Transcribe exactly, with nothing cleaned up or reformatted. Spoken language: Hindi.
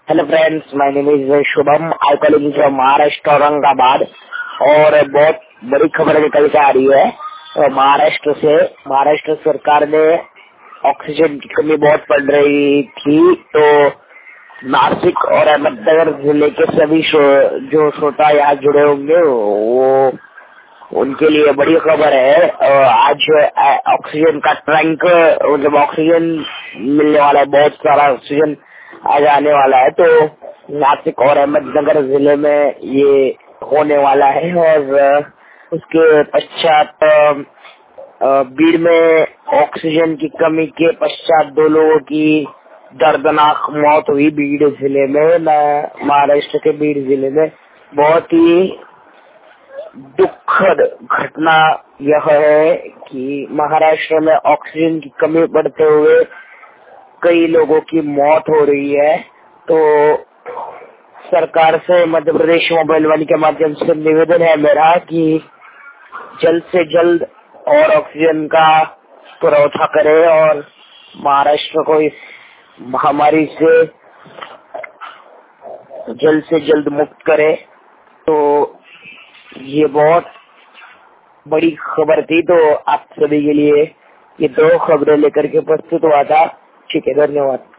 Hello friends, my name is Shubham. I calling from Maharashtra Aurangabad. और बहुत बड़ी खबर निकल के आ रही है अ, महाराष्ट्र से। महाराष्ट्र सरकार ने ऑक्सीजन की कमी बहुत पड़ रही थी, तो नासिक और अहमदनगर जिले के सभी शो, जो श्रोता यहाँ जुड़े होंगे वो उनके लिए बड़ी खबर है। अ, आज अ, ऑक्सीजन का टैंक, मतलब ऑक्सीजन मिलने वाला है, बहुत सारा ऑक्सीजन आज आने वाला है। तो नासिक और अहमदनगर जिले में ये होने वाला है। और अ, उसके पश्चात अ, अ, बीड़ में ऑक्सीजन की कमी के पश्चात दो लोगों की दर्दनाक मौत हुई बीड़ जिले में। न- महाराष्ट्र के बीड़ जिले में बहुत ही दुखद घटना यह है कि महाराष्ट्र में ऑक्सीजन की कमी बढ़ते हुए कई लोगों की मौत हो रही है। तो सरकार से, मध्य प्रदेश मोबाइल वाणी के माध्यम से निवेदन है मेरा कि जल्द से जल्द और ऑक्सीजन का पुरवठा करे और महाराष्ट्र को इस महामारी से जल्द से जल्द मुक्त करे। तो ये बहुत बड़ी खबर थी, तो आप सभी के लिए ये दो खबरें लेकर के प्रस्तुत हुआ था। ठीक है, धन्यवाद।